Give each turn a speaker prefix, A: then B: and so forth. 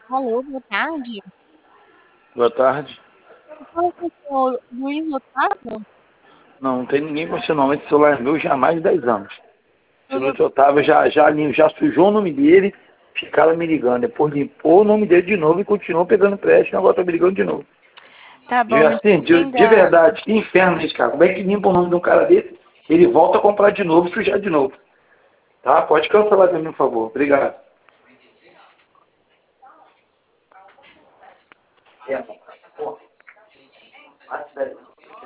A: Alô, boa tarde.
B: Boa tarde.
A: Eu falo com o senhor Luiz Otávio?
B: Não, não tem ninguém com esse nome. Esse celular é meu já há mais de 10 anos. Esse
A: Tudo
B: Luiz Otávio já sujou o nome dele, ficaram me ligando. Depois limpou o nome dele de novo e continuou pegando empréstimo. Agora tá me ligando de novo.
A: tá bom, me
B: Assim, de
A: diga.
B: verdade, que inferno esse cara. Como é que limpa o nome de um cara desse? Ele volta a comprar de novo e sujar de novo. Tá? Pode cancelar também, por favor. Obrigado. É.